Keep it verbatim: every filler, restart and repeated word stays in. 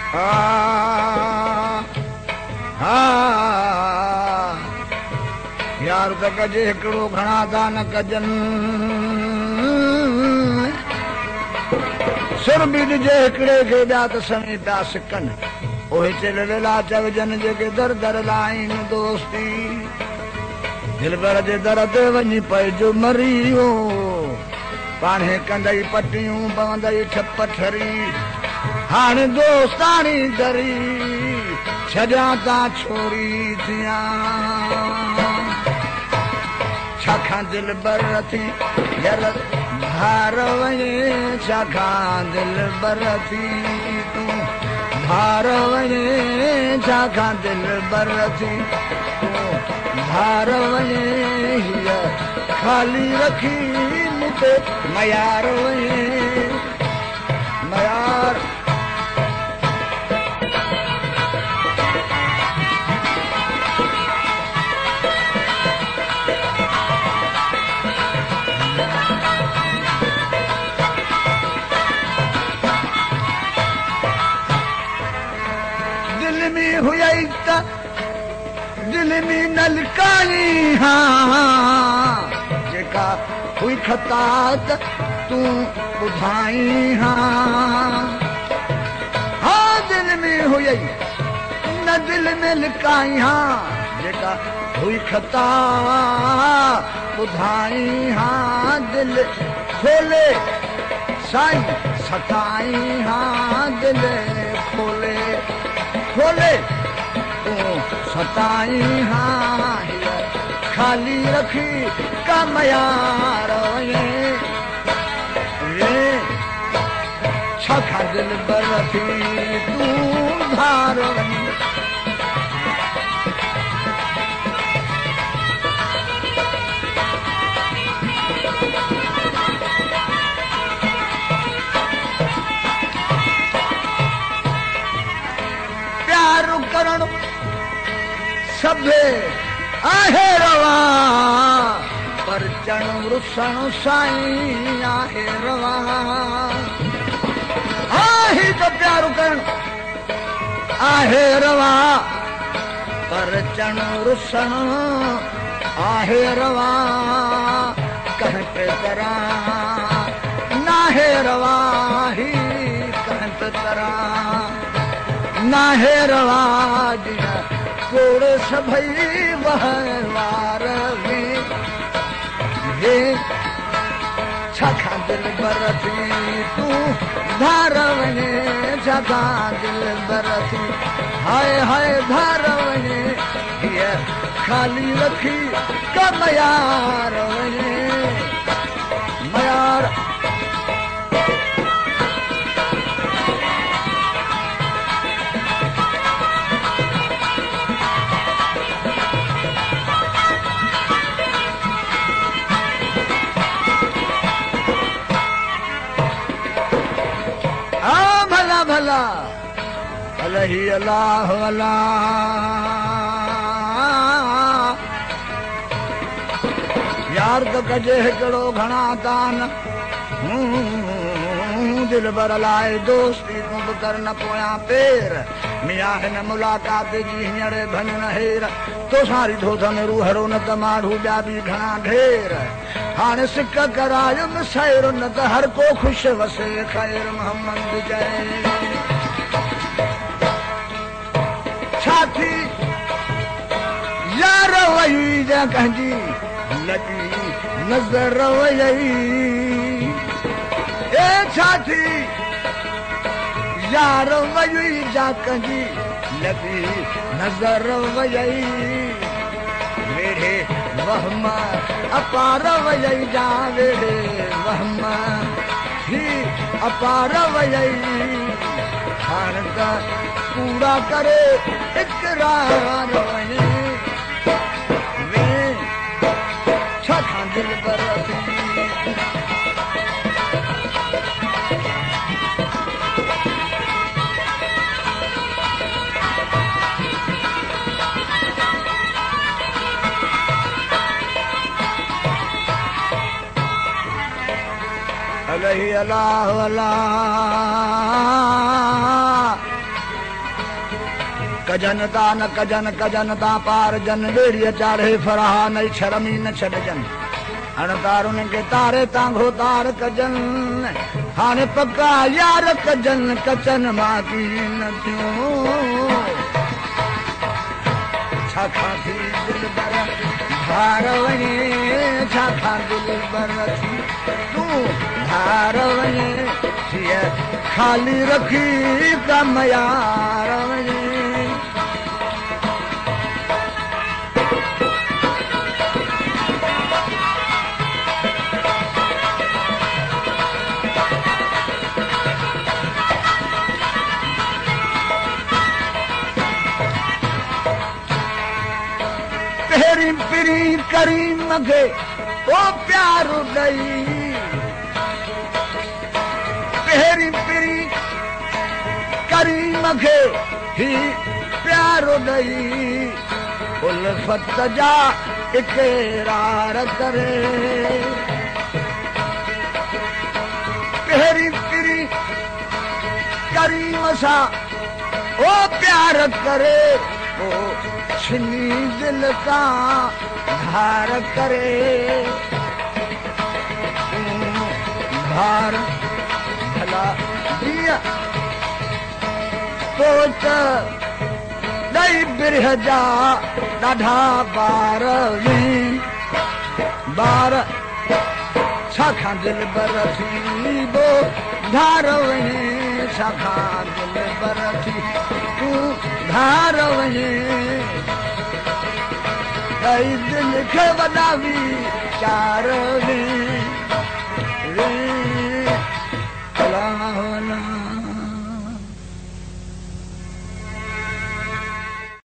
यार त कजे हिकिड़ो घणा दान कजनि सुर बि ॾिजे हिकिड़े खे ॿिया त समी पिया सिकनि उहे चिल वेला चवजनि जेके दर दर लाइन दोस्ती दिलबर जे दर ते वञी पइजो मरी वियो पाणे कंदई पटियूं पवंदई ठप ठरी हाणे दोस्ताणी दरी छॾियां ता छोरी थियां छाकाणि दिलबर थी यार भार वञे छाकाणि दिलबर थी तूं भार वञे छाकाणि दिलबर थी तूं भार वञे हीअ ख़ाली रखी मूंखे मयार वञे मयार दिल में हुई त दिल में नलकाई हाँ जेका हुई खता त तूं ॿुधाई हाँ हाँ दिल में हुई न दिल में लिकाई हाँ जेका हुई खता ॿुधाई हाँ दिल खोले साईं सताई हाँ दिल खोले खोले तूं सताई हाँ ख़ाली रखी कमयार वञे छाकाणि दिलबर थी तूं धार वञे प्यार करण सभे आहे रवा पर चण रुसण साईं आहे रवा आहे त प्यार करण आहे रवा पर चण रुसण आहे रवा कंहिं पे तरह नाहे रवा ही कंहिं पे तरह नाहे रवा जिया कोड़े सभई वहवार में हे छाकाणि दिलबर थी तूं धार वञे छाकाणि दिलबर थी हाय हाय धार वञे हीअ ख़ाली रखी कमयार वञे मयार भला अलही अल्लाह अल्लाह यार त कजे हिकिड़ो घणा दान दिलबर लाइ दोस्ती तूं बि कर न पोयां पेर मिया हिन मुलाक़ात जी हींअर भन न हेर तोसां रिधो अथनि रूहरो न त माण्हू ॿिया बि घणा ढेर हाणे सिक करायुमि सैर न त हर को ख़ुशि वसे ख़ैर मोहम्मद जय छा थी यार वई जा कंहिंजी लॻी नज़र वई ए छा थी यार वई जा कंहिंजी लॻी नज़र वई वेड़े वहम अपार वई जा वेड़े वहम ही अपार वई हाणे त पूरा करे इकरार वञे वे छाकाणि दिलबर थी अलही अल्लाह अल्लाह कजन ता न कजन कजन ता पार जन बेड़िया चाढ़े फराहा नई शर्मी न छॾजन हण तारुन खे तारे तांघो तार कजन हाणे पका यार कजन कचन मां की न थियो छाखा थी दिल बर धार वञे छाखा दिल बर तूं धार वञे थिए खाली रखी कम यार वञे तेरी पिरी करीम खे ओ प्यारो ॾई तेरी पिरी करीम खे ही प्यारो ॾई उल्फत जा इक़रार करे तेरी पिरी करीम सां ओ प्यार करे ओ छिनी दिल का धार करे धार भला दिया सोच ॾई बिरह जा ॾाढा बार वी बार छाखा दिल बर थी बो धार वञे छाखा दिल बर थी तूं धार वञे ॾई दिल खे वॾावी चार वी वी अला